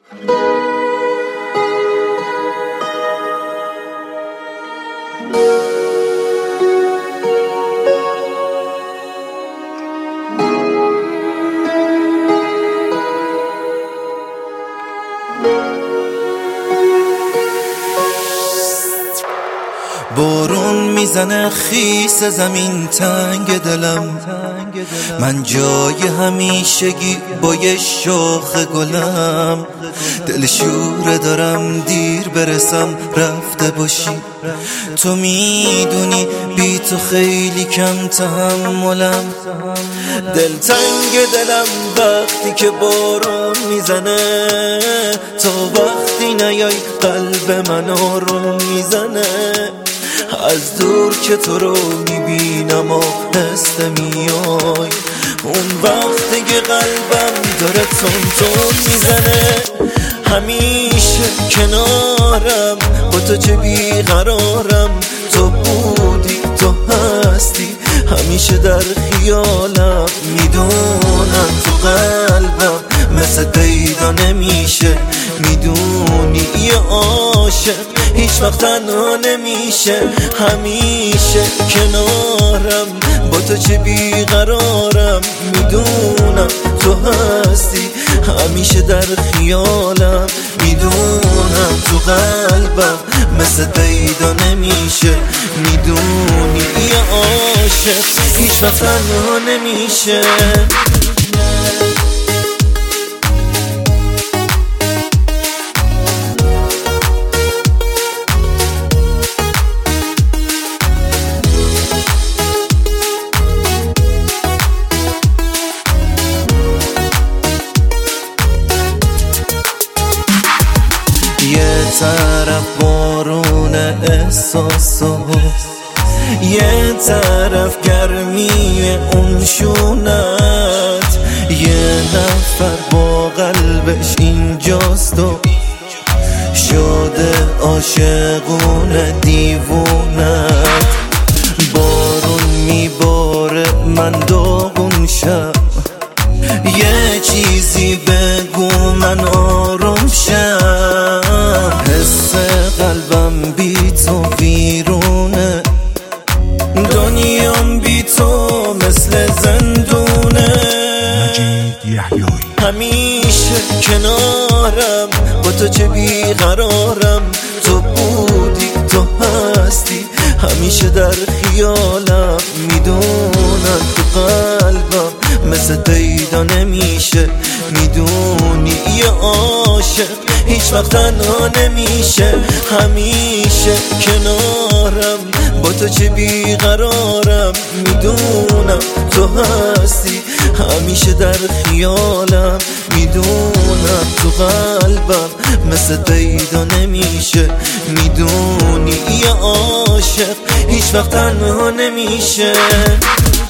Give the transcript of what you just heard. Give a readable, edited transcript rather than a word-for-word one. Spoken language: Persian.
بارون میزنه خیس زمین تنگ دلم، من جای همیشگی با یه شاخ گلم. دل شوره دارم دیر برسم رفته باشی، تو میدونی بی تو خیلی کم تحملم. دل تنگ دلم وقتی که بارون میزنه، تا وقتی نیای قلب من آروم میزنه. از دور که تو رو میبینم آهسته میای، اون وقتی که قلبم داره تون میزنه. همیشه کنارم با تو چه بیقرارم، تو بودی تو هستی همیشه در خیالم. میدونم تو قلبم مثل پیدا نمیشه، میدونی یه عاشق هیچ وقت تنها نمیشه. همیشه کنارم با تو چه بیقرارم، میدونم تو هستی همیشه در خیالم. میدونم تو قلبم مثل پیدا نمیشه، میدونی یه عاشق هیچ وقت تنها نمیشه. یه طرف بارون احساسو، یه طرف گرمی اون شونت، یه نفر با قلبش اینجاست و شده عاشقونه دیوونت. بارون میباره من داغون شم، یه چیزی بگو من آروم شم. حس قلبم بی تو ویرونه، دنیام بی تو مثل زندونه. همیشه کنارم با تو چه بیقرارم، تو بودی تو هستی همیشه در خیالم. میدونم تو قلبم مثل پیدا نمیشه، میدونی یه عاشق هیچ وقت تنها نمیشه. همیشه کنارم با تو چه بیقرارم، میدونم تو هستی همیشه در خیالم. میدونم تو قلبم مثل پیدا نمیشه، میدونی یه عاشق هیچ وقت تنها نمیشه.